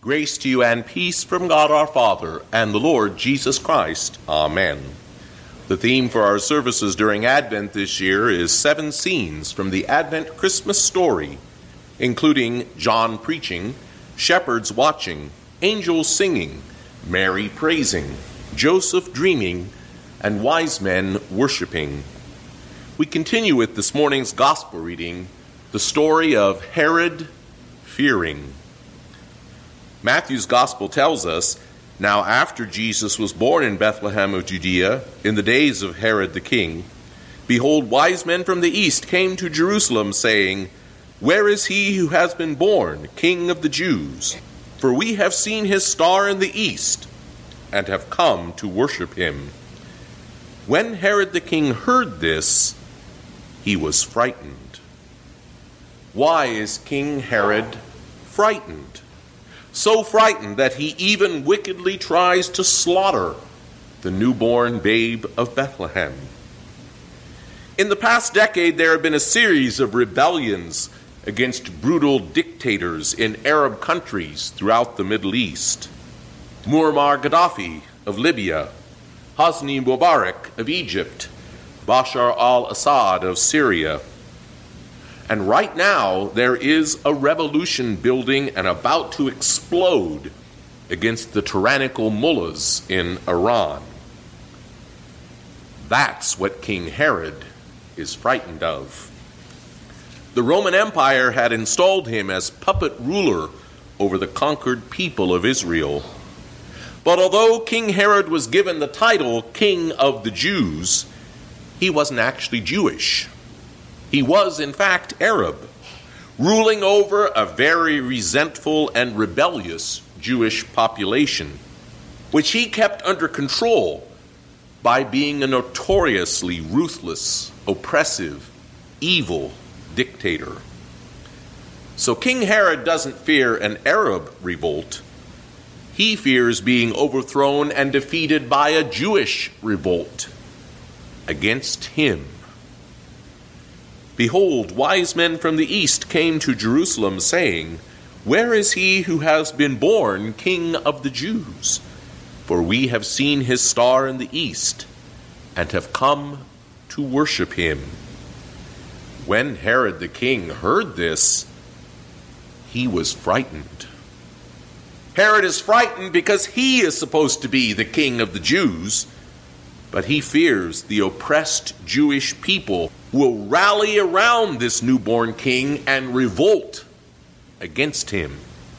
Grace to you and peace from God our Father and the Lord Jesus Christ. Amen. The theme for our services during Advent this year is 7 scenes from the Advent Christmas story, including John preaching, shepherds watching, angels singing, Mary praising, Joseph dreaming, and wise men worshiping. We continue with this morning's gospel reading, the story of Herod fearing. Matthew's gospel tells us, now after Jesus was born in Bethlehem of Judea, in the days of Herod the king, behold, wise men from the east came to Jerusalem, saying, Where is he who has been born, King of the Jews? For we have seen his star in the east, and have come to worship him. When Herod the king heard this, he was frightened. Why is King Herod frightened? So frightened that he even wickedly tries to slaughter the newborn babe of Bethlehem. In the past decade, there have been a series of rebellions against brutal dictators in Arab countries throughout the Middle East. Muammar Gaddafi of Libya, Hosni Mubarak of Egypt, Bashar al-Assad of Syria. And right now, there is a revolution building and about to explode against the tyrannical mullahs in Iran. That's what King Herod is frightened of. The Roman Empire had installed him as puppet ruler over the conquered people of Israel. But although King Herod was given the title King of the Jews, he wasn't actually Jewish. He was, in fact, Arab, ruling over a very resentful and rebellious Jewish population, which he kept under control by being a notoriously ruthless, oppressive, evil dictator. So King Herod doesn't fear an Arab revolt. He fears being overthrown and defeated by a Jewish revolt against him. Behold, wise men from the east came to Jerusalem, saying, Where is he who has been born King of the Jews? For we have seen his star in the east, and have come to worship him. When Herod the king heard this, he was frightened. Herod is frightened because he is supposed to be the king of the Jews, but he fears the oppressed Jewish people will rally around this newborn king and revolt against him.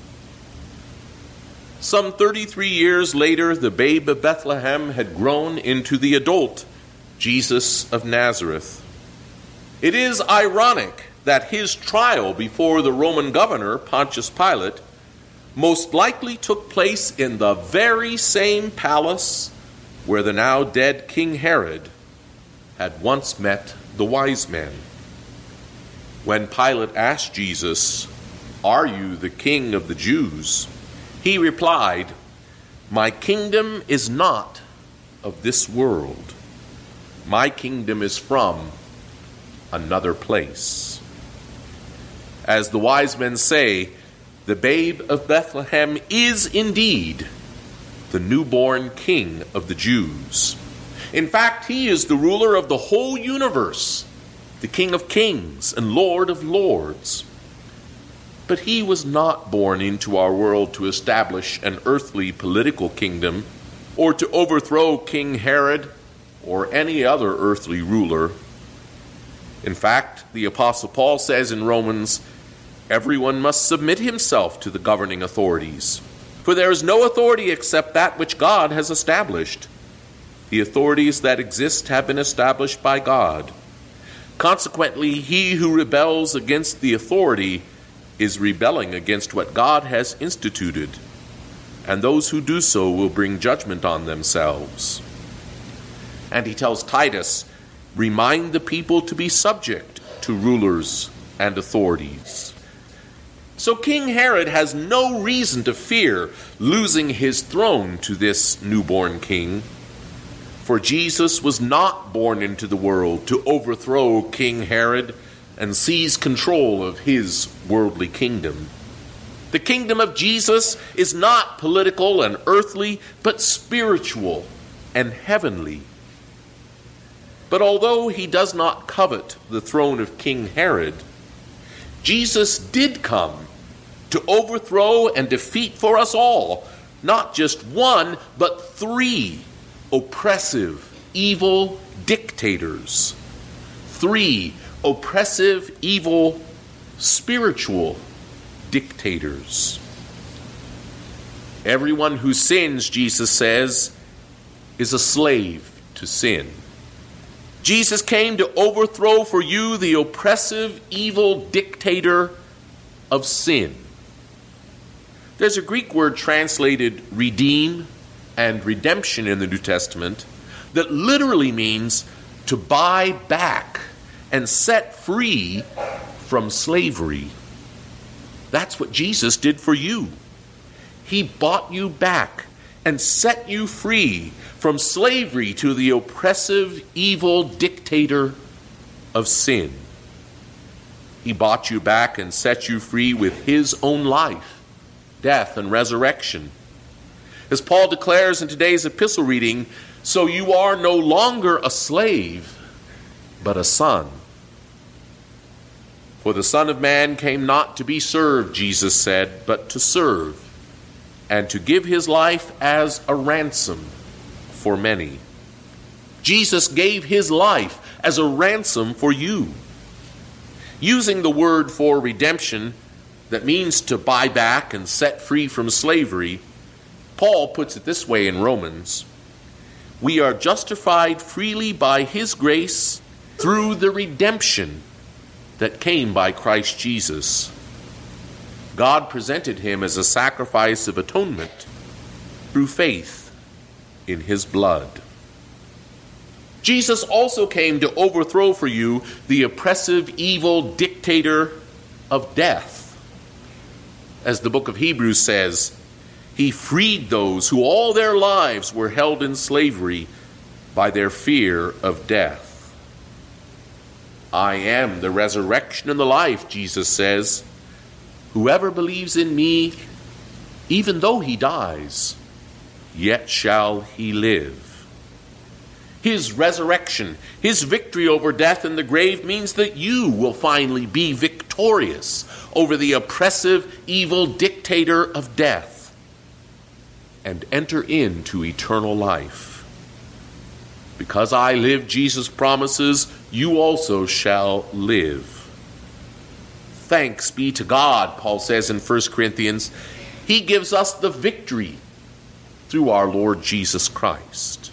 Some 33 years later, the babe of Bethlehem had grown into the adult Jesus of Nazareth. It is ironic that his trial before the Roman governor, Pontius Pilate, most likely took place in the very same palace where the now dead King Herod had once met the wise men. When Pilate asked Jesus, Are you the King of the Jews? He replied, My kingdom is not of this world. My kingdom is from another place. As the wise men say, the babe of Bethlehem is indeed the newborn King of the Jews. In fact, he is the ruler of the whole universe, the King of kings and Lord of lords. But he was not born into our world to establish an earthly political kingdom or to overthrow King Herod or any other earthly ruler. In fact, the Apostle Paul says in Romans, Everyone must submit himself to the governing authorities, for there is no authority except that which God has established. The authorities that exist have been established by God. Consequently, he who rebels against the authority is rebelling against what God has instituted, and those who do so will bring judgment on themselves. And he tells Titus, Remind the people to be subject to rulers and authorities. So King Herod has no reason to fear losing his throne to this newborn king. For Jesus was not born into the world to overthrow King Herod and seize control of his worldly kingdom. The kingdom of Jesus is not political and earthly, but spiritual and heavenly. But although he does not covet the throne of King Herod, Jesus did come to overthrow and defeat for us all, not just one, but 3 oppressive, evil dictators. 3 oppressive, evil, spiritual dictators. Everyone who sins, Jesus says, is a slave to sin. Jesus came to overthrow for you the oppressive, evil dictator of sin. There's a Greek word translated redeem and redemption in the New Testament that literally means to buy back and set free from slavery. That's what Jesus did for you. He bought you back and set you free from slavery to the oppressive, evil dictator of sin. He bought you back and set you free with his own life, death, and resurrection. As Paul declares in today's epistle reading, so you are no longer a slave, but a son. For the Son of Man came not to be served, Jesus said, but to serve, and to give his life as a ransom for many. Jesus gave his life as a ransom for you. Using the word for redemption, that means to buy back and set free from slavery, Paul puts it this way in Romans: we are justified freely by his grace through the redemption that came by Christ Jesus. God presented him as a sacrifice of atonement through faith in his blood. Jesus also came to overthrow for you the oppressive, evil dictator of death. As the book of Hebrews says, he freed those who all their lives were held in slavery by their fear of death. I am the resurrection and the life, Jesus says. Whoever believes in me, even though he dies, yet shall he live. His resurrection, his victory over death and the grave means that you will finally be victorious over the oppressive, evil dictator of death and enter into eternal life. Because I live, Jesus promises, you also shall live. Thanks be to God, Paul says in 1 Corinthians, he gives us the victory through our Lord Jesus Christ.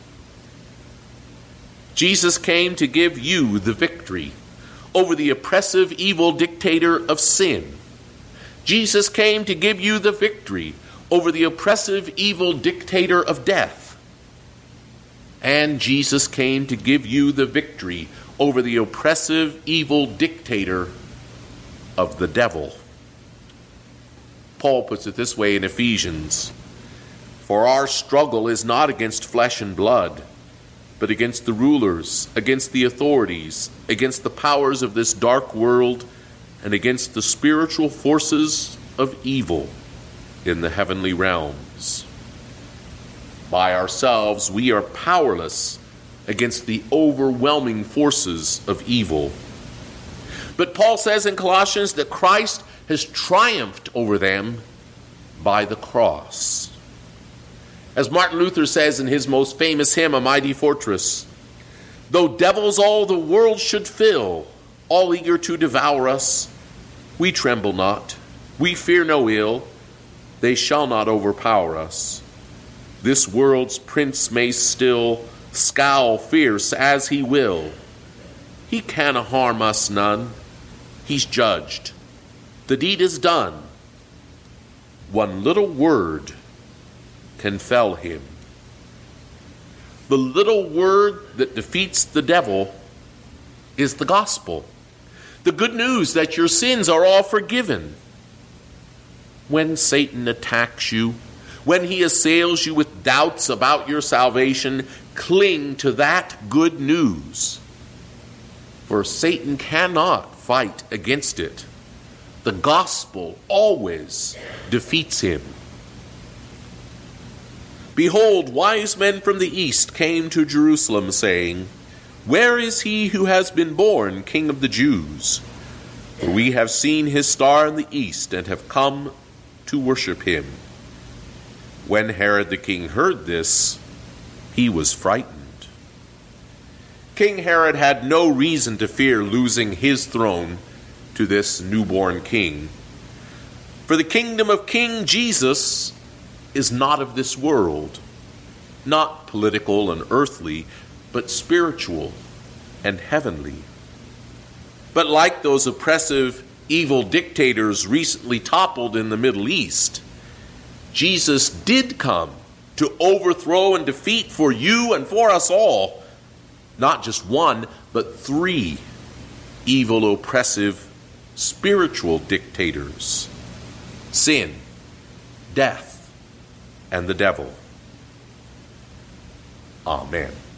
Jesus came to give you the victory over the oppressive, evil dictator of sin. Jesus came to give you the victory over the oppressive, evil dictator of death. And Jesus came to give you the victory over the oppressive, evil dictator of the devil. Paul puts it this way in Ephesians: for our struggle is not against flesh and blood, but against the rulers, against the authorities, against the powers of this dark world, and against the spiritual forces of evil in the heavenly realms. By ourselves, we are powerless against the overwhelming forces of evil. But Paul says in Colossians that Christ has triumphed over them by the cross. As Martin Luther says in his most famous hymn, A Mighty Fortress, though devils all the world should fill, all eager to devour us, we tremble not, we fear no ill, they shall not overpower us. This world's prince may still scowl fierce as he will. He cannot harm us none. He's judged. The deed is done. One little word can fell him. The little word that defeats the devil is the gospel. The good news that your sins are all forgiven. When Satan attacks you, when he assails you with doubts about your salvation, cling to that good news. For Satan cannot fight against it. The the gospel always defeats him. Behold, wise men from the east came to Jerusalem, saying, Where is he who has been born King of the Jews? For we have seen his star in the east, and have come to worship him. When Herod the king heard this, he was frightened. King Herod had no reason to fear losing his throne to this newborn king. For the kingdom of King Jesus is not of this world, not political and earthly, but spiritual and heavenly. But like those oppressive, evil dictators recently toppled in the Middle East, Jesus did come to overthrow and defeat for you and for us all, not just one, but 3 evil, oppressive, spiritual dictators: sin, death, and the devil. Amen.